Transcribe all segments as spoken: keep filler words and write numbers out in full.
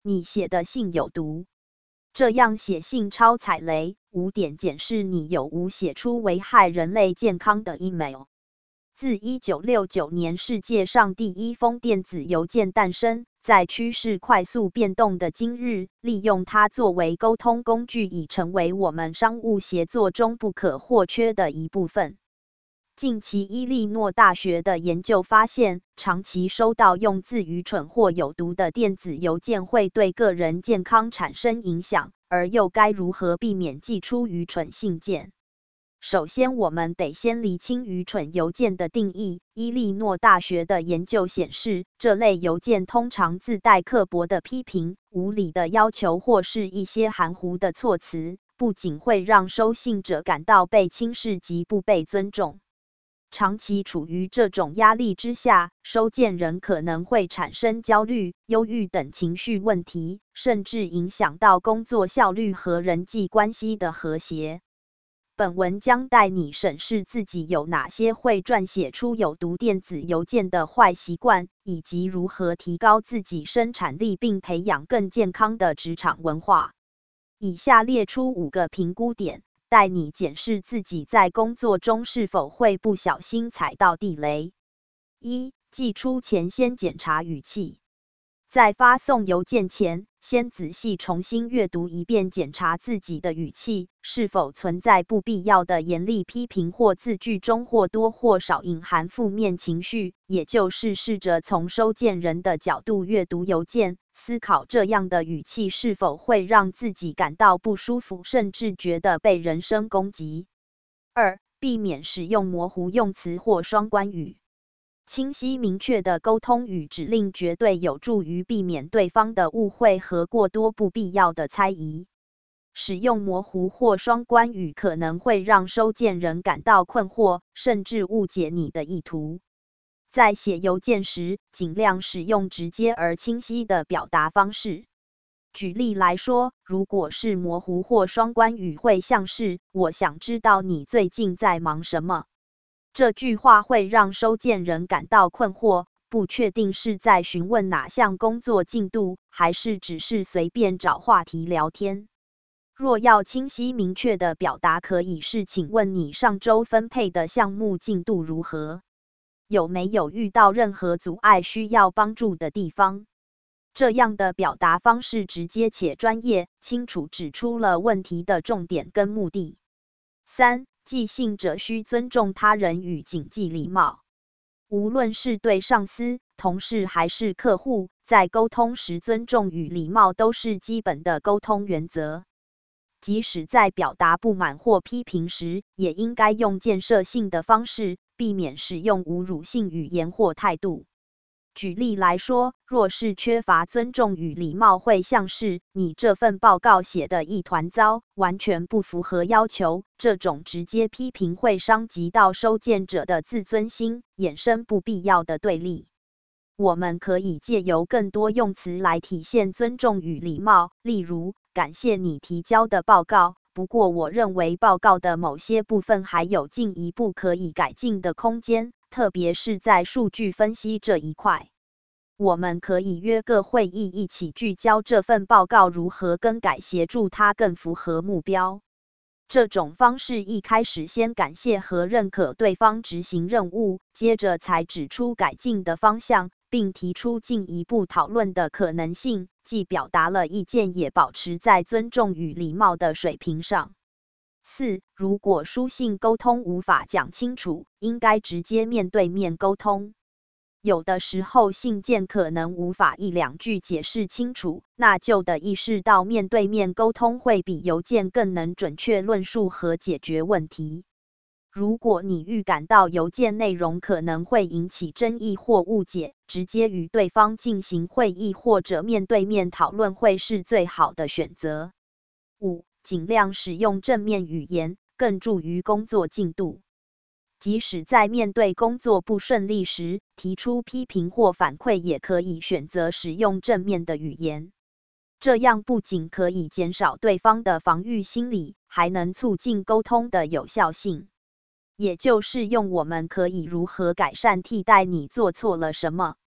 你写的信有毒。这样写信超踩雷。五点检视你有无写出危害人类健康的 email。自一九六九年世界上第一封电子邮件诞生，在趋势快速变动的今日，利用它作为沟通工具已成为我们商务协作中不可或缺的一部分。近期伊利诺大学的研究发现，长期收到用字愚蠢或有毒的电子邮件会对个人健康产生影响，而又该如何避免寄出愚蠢信件？首先，我们得先厘清愚蠢邮件的定义。伊利诺大学的研究显示，这类邮件通常自带刻薄的批评、无理的要求或是一些含糊的措辞，不仅会让收信者感到被轻视及不被尊重。长期处于这种压力之下，收件人可能会产生焦虑、忧郁等情绪问题，甚至影响到工作效率和人际关系的和谐。本文将带你审视自己有哪些会撰写出有毒电子邮件的坏习惯，以及如何提高自己生产力并培养更健康的职场文化。以下列出五个评估点，带你检视自己在工作中是否会不小心踩到地雷。一、寄出前先检查语气。在发送邮件前，先仔细重新阅读一遍，检查自己的语气是否存在不必要的严厉批评或字句中或多或少隐含负面情绪，也就是试着从收件人的角度阅读邮件，思考这样的语气是否会让自己感到不舒服，甚至觉得被人身攻击。二、避免使用模糊用词或双关语。清晰明确的沟通与指令绝对有助于避免对方的误会和过多不必要的猜疑。使用模糊或双关语可能会让收件人感到困惑，甚至误解你的意图。在写邮件时，尽量使用直接而清晰的表达方式。举例来说，如果是模糊或双关语，会像是“我想知道你最近在忙什么”。这句话会让收件人感到困惑，不确定是在询问哪项工作进度，还是只是随便找话题聊天。若要清晰明确的表达，可以是请问你上周分配的项目进度如何？有没有遇到任何阻碍需要帮助的地方？这样的表达方式直接且专业，清楚指出了问题的重点跟目的。三、寄信者需尊重他人与谨记礼貌。无论是对上司、同事还是客户，在沟通时尊重与礼貌都是基本的沟通原则。即使在表达不满或批评时，也应该用建设性的方式，避免使用侮辱性语言或态度。举例来说，若是缺乏尊重与礼貌，会像是你这份报告写得一团糟，完全不符合要求，这种直接批评会伤及到收件者的自尊心，衍生不必要的对立。我们可以借由更多用词来体现尊重与礼貌，例如，感谢你提交的报告，不过我认为报告的某些部分还有进一步可以改进的空间，特别是在数据分析这一块。我们可以约个会议，一起聚焦这份报告如何更改，协助它更符合目标。这种方式一开始先感谢和认可对方执行任务，接着才指出改进的方向，并提出进一步讨论的可能性，既表达了意见，也保持在尊重与礼貌的水平上。四、如果书信沟通无法讲清楚，应该直接面对面沟通。有的时候信件可能无法一两句解释清楚，那就得意识到面对面沟通会比邮件更能准确论述和解决问题。如果你预感到邮件内容可能会引起争议或误解，直接与对方进行会议或者面对面讨论会是最好的选择。五、尽量使用正面语言，更助于工作进度。即使在面对工作不顺利时，提出批评或反馈也可以选择使用正面的语言。这样不仅可以减少对方的防御心理，还能促进沟通的有效性。也就是用我们可以如何改善替代你做错了什么。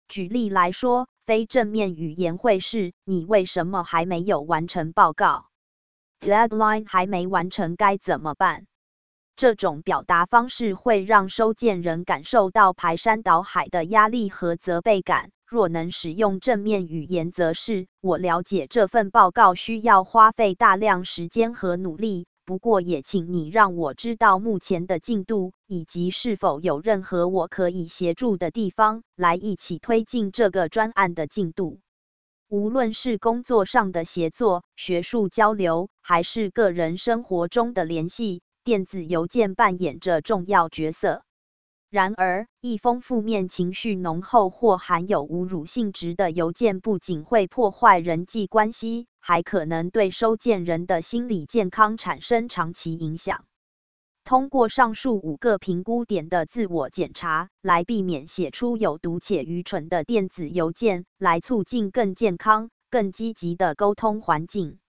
举例来说，非正面语言会是你为什么还没有完成报告？ Deadline 还没完成该怎么办？这种表达方式会让收件人感受到排山倒海的压力和责备感。若能使用正面语言，则是我了解这份报告需要花费大量时间和努力，不过也请你让我知道目前的进度，以及是否有任何我可以协助的地方，来一起推进这个专案的进度。无论是工作上的协作、学术交流，还是个人生活中的联系，电子邮件扮演着重要角色。然而，一封负面情绪浓厚或含有侮辱性质的邮件不仅会破坏人际关系，还可能对收件人的心理健康产生长期影响。通过上述五个评估点的自我检查，来避免写出有毒且愚蠢的电子邮件，来促进更健康、更积极的沟通环境。